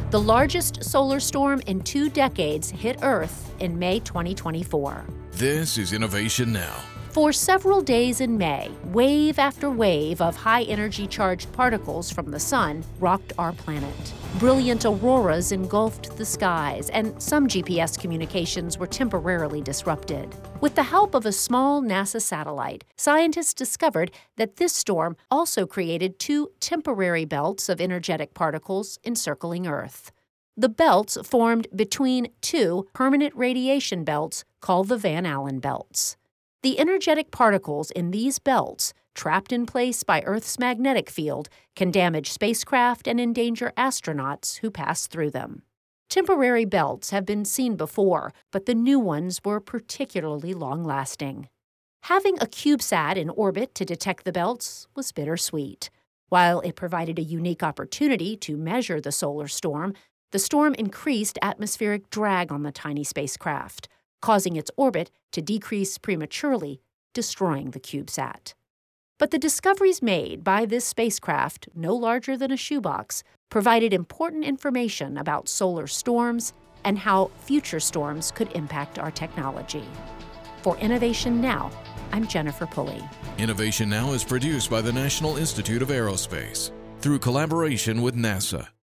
The largest solar storm in 2 decades hit Earth in May 2024. This is Innovation Now. For several days in May, wave after wave of high-energy charged particles from the sun rocked our planet. Brilliant auroras engulfed the skies, and some GPS communications were temporarily disrupted. With the help of a small NASA satellite, scientists discovered that this storm also created 2 temporary belts of energetic particles encircling Earth. The belts formed between 2 permanent radiation belts called the Van Allen belts. The energetic particles in these belts, trapped in place by Earth's magnetic field, can damage spacecraft and endanger astronauts who pass through them. Temporary belts have been seen before, but the new ones were particularly long-lasting. Having a CubeSat in orbit to detect the belts was bittersweet. While it provided a unique opportunity to measure the solar storm, the storm increased atmospheric drag on the tiny spacecraft, causing its orbit to decrease prematurely, destroying the CubeSat. But the discoveries made by this spacecraft, no larger than a shoebox, provided important information about solar storms and how future storms could impact our technology. For Innovation Now, I'm Jennifer Pulley. Innovation Now is produced by the National Institute of Aerospace through collaboration with NASA.